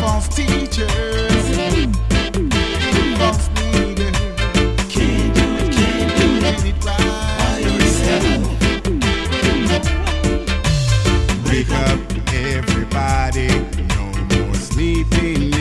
false teachers, false leaders. Can't do it, get it right by yourself. Wake up, everybody, no more sleeping.